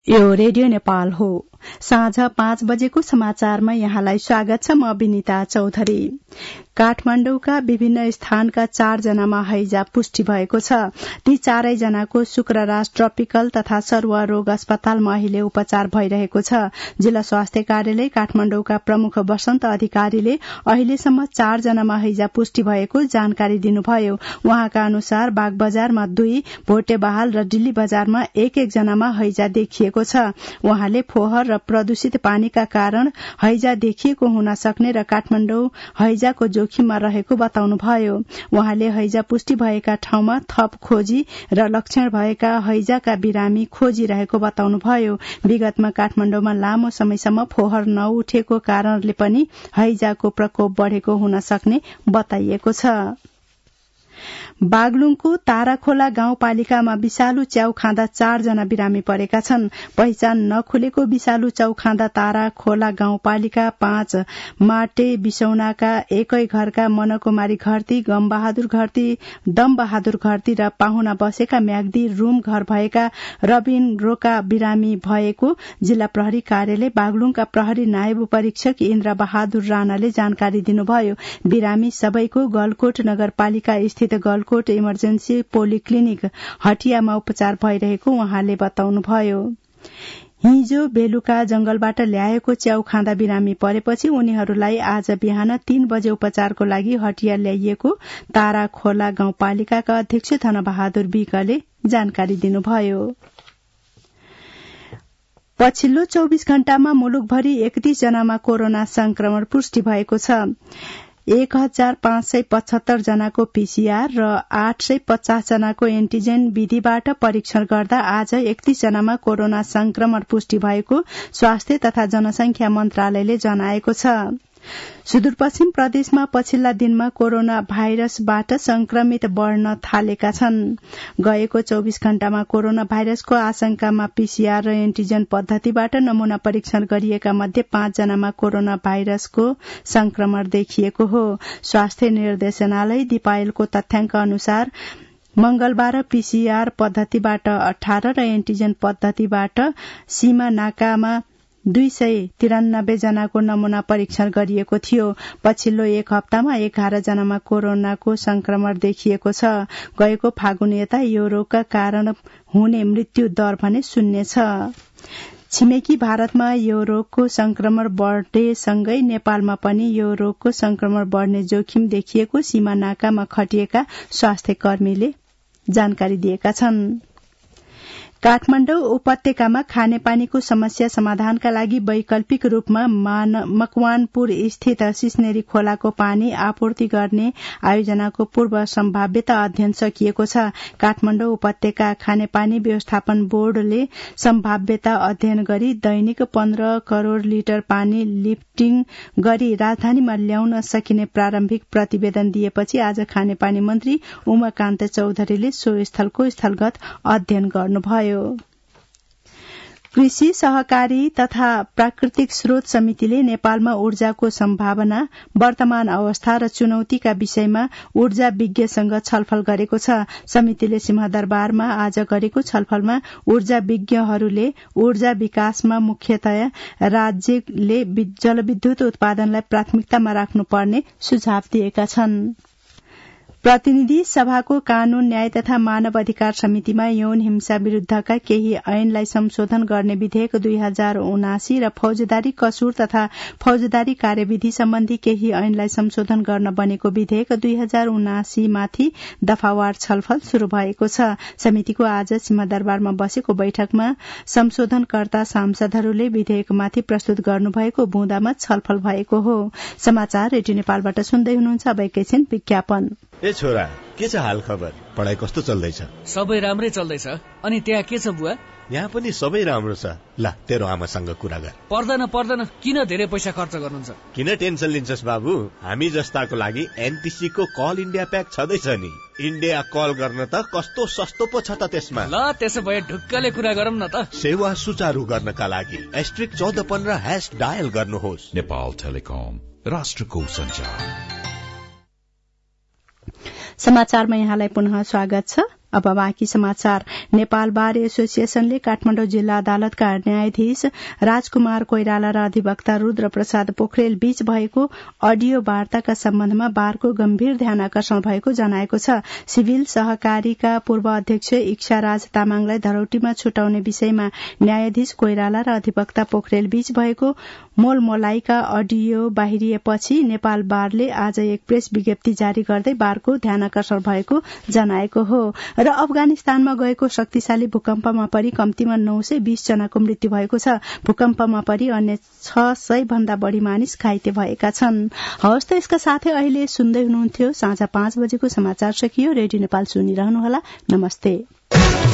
यो रेडियो नेपाल हो। साँझ 5 बजेको समाचारमा यहाँलाई स्वागत छ। म विनिता चौधरी। काठमाडौँका विभिन्न स्थानका 4 जनामा हैजा पुष्टि भएको छ। ती 4 जनाको शुक्रराज ट्रपिकल तथा सरुवा रोग अस्पतालमा अहिले उपचार भइरहेको छ। जिल्ला स्वास्थ्य कार्यालय काठमाडौँका प्रमुख वसन्त अधिकारीले अहिलेसम्म 4 जनामा हैजा पुष्टि भएको जानकारी दिनुभयो। उहाँका अनुसार बागबजारमा 2, भोटेबहाल र दिल्ली बजारमा 1 जनामा हैजा देखिएको छ। उहाँले फोहोर र प्रदूषित पानीका कारण हैजा देखिएको हुन सक्ने र काठमाडौँ हैजाको जोखिममा रहेको बताउनुभयो। उहाँले हैजा पुष्टि भएका ठाउँमा थप खोजी र लक्षण भएका हैजाका बिरामी खोजिरहेको बताउनुभयो। विगतमा काठमाडौँमा लामो समयसम्म फोहोर नउठेको कारणले पनि हैजाको प्रकोप बढ़ेको हुन सक्ने बताइएको छ। बागलुङको ताराखोला गाउँपालिकामा विषालु च्याउ खाँदा 4 जना बिरामी परेका छन्। पहिचान नखुलेको विषालु च्याउ खाँदा ताराखोला गाउँपालिका 5 माटे बिसौनाका एकै घरका मनकुमारी घरती, दमबहादुर घरती र पाहुना बसेका म्याग्दी रूम घर भएका रबिन रोका बिरामी भएको जिल्ला प्रहरी कार्यालय बागलुङका प्रहरी नायब परीक्षक इन्द्र बहादुर राणाले जानकारी दिनुभयो। बिरामी सबैको गलकोट नगरपालिका स्थित गलकोट इमर्जेन्सी पोलिक्लिनिक हटियामा उपचार भइरहेको उहाँले बताउनुभयो। हिजो बेलुका जंगलबाट ल्याएको च्याउ खाँदा बिरामी परेपछि उनीहरूलाई आज बिहान 3 बजे उपचारको लागि हटिया ल्याइएको ताराखोला गाउँपालिकाका अध्यक्ष धनबहादुर विकले जानकारी दिनुभयो। पछिल्लो 24 घण्टामा मुलुकभरि 31 जनामा कोरोना संक्रमण पुष्टि भएको छ। 1575 जनाको पीसीआर र 850 जनाको एन्टिजेन विधिबाट परीक्षण गर्दा आज 31 जनामा कोरोना संक्रमण पुष्टि भएको स्वास्थ्य तथा जनसंख्या मन्त्रालयले जनाएको छ। सुदूरपश्चिम प्रदेशमा पछिल्ला दिनमा कोरोना भाइरसबाट संक्रमित बढ़न थालेका छन्। गएको 24 घण्टामा कोरोना भाइरसको आशंकामा पीसीआर र एन्टिजेन पद्धतिबाट नमूना परीक्षण गरिएका मध्ये 5 जनामा कोरोना भाइरसको संक्रमण देखिएको हो। स्वास्थ्य निर्देशनालय दिपायलको तथ्याङ्क अनुसार मंगलबार पीसीआर पद्धतिबाट 18 र एन्टिजेन पद्धतिबाट सीमा नाकामा 293 जनाको नमूना परीक्षण गरिएको थियो। पछिल्लो 1 हप्तामा 11 जनामा कोरोनाको संक्रमण देखिएको छ। गएको फागुन यता यो रोगका कारण हुने मृत्यु दर भने 0 छ। छिमेकी भारतमा यो रोगको संक्रमण बढ़ेसँगै नेपालमा पनि यो रोगको संक्रमण बढ़ने जोखिम देखिएको सीमा नाकामा खटिएका स्वास्थ्य कर्मीले जानकारी दिएका छन्। काठमाडौँ उपत्यकामा खानेपानीको समस्या समाधानका लागि वैकल्पिक रूपमा मकवानपुर स्थित सिस्नेरी खोलाको पानी आपूर्ति गर्ने आयोजनाको पूर्व सम्भाव्यता अध्ययन सकिएको छ। काठमाडौँ उपत्यका खानेपानी व्यवस्थापन बोर्डले सम्भाव्यता अध्ययन गरी दैनिक 15 करोड़ लिटर पानी लिफ्टिङ गरी राजधानीमा ल्याउन सकिने प्रारम्भिक प्रतिवेदन दिएपछि आज खानेपानी मन्त्री उमाकान्त चौधरीले सो स्थलको स्थलगत अध्ययन गर्नुभयो। कृषि सहकारी तथा प्राकृतिक स्रोत समितिले नेपालमा ऊर्जाको सम्भावना, वर्तमान अवस्था र चुनौतीका विषयमा ऊर्जा विज्ञसँग छलफल गरेको छ। समितिले सिंहदरबारमा आज गरेको छलफलमा ऊर्जा विज्ञहरूले ऊर्जा विकासमा मुख्यतया राज्यले जलविद्युत उत्पादनलाई प्राथमिकतामा राख्नुपर्ने सुझाव दिएका छन्। प्रतिनिधि सभाको कानून न्याय तथा मानव अधिकार समितिमा यौन हिंसा विरूद्धका केही ऐनलाई संशोधन गर्ने विधेयक 2079 र फौजदारी कसुर तथा फौजदारी कार्यविधि सम्बन्धी केही ऐनलाई संशोधन गर्न बनेको विधेयक 2079 माथि दफावार छलफल शुरू भएको छ। समितिको आज सिंहदरबारमा बसेको बैठकमा संशोधनकर्ता सांसदहरूले विधेयकमाथि प्रस्तुत गर्नुभएको बुँदामा छलफल भएको हो। समाचार रेडियो नेपालबाट सुन्दै हुनुहुन्छ। अब एकैछिन विज्ञापन। ए छोरा, के छ हाल खबर? पढाइ कस्तो चल्दैछ? सबै राम्रै चल्दैछ। अनि त्यहाँ के छ बुवा? यहाँ पनि सबै राम्रो छ। ल तेरो आमासँग कुरा गर। पर्दैन, किन धेरै पैसा खर्च गर्नुहुन्छ? किन टेन्सन लिन्छस् बाबु? हामी जस्ताको लागि एनटीसी को कल इन्डिया प्याक छँदैछ नि। इन्डिया कल गर्न त कस्तो सस्तो पो छ त त्यसमा। ल त्यसो भए ढुक्कले कुरा गरौँ न त। सेवा सुचारू गर्नका लागि *1415# डायल गर्नुहोस्। नेपाल टेलिकम, राष्ट्रको सञ्चार। समाचारमा यहाँलाई पुनः स्वागत छ। अब बाँकी समाचार। नेपाल बार एसोसिएशनले काठमाडौँ जिल्ला अदालतका न्यायाधीश राजकुमार कोइराला र अधिवक्ता रुद्र प्रसाद पोखरेल बीच भएको अडियो वार्ताका सम्बन्धमा बारको गम्भीर ध्यानकर्षण भएको जनाएको छ। सिभिल सहकारीका पूर्व अध्यक्ष इच्छा राज तामाङलाई धरौटीमा छुटाउने विषयमा न्यायाधीश कोइराला र अधिवक्ता पोखरेल बीच भएको मोलमोलाइका अडियो बाहिरिएपछि नेपाल बारले आज एक प्रेस विज्ञप्ति जारी गर्दै बारको ध्यानकर्षण भएको जनाएको हो। र अफगानिस्तानमा गएको शक्तिशाली भूकम्पमा परि कम्तीमा 920 जनाको मृत्यु भएको छ। भूकम्पमा परि अन्य 600 भन्दा बढ़ी मानिस घाइते भएका छन्। हवस् त यसका साथै अहिले सुन्दै हुनुहुन्थ्यो साँझ 5 बजेको समाचार सकियो। रेडियो नेपाल सुनिरहनुहोला। नमस्ते।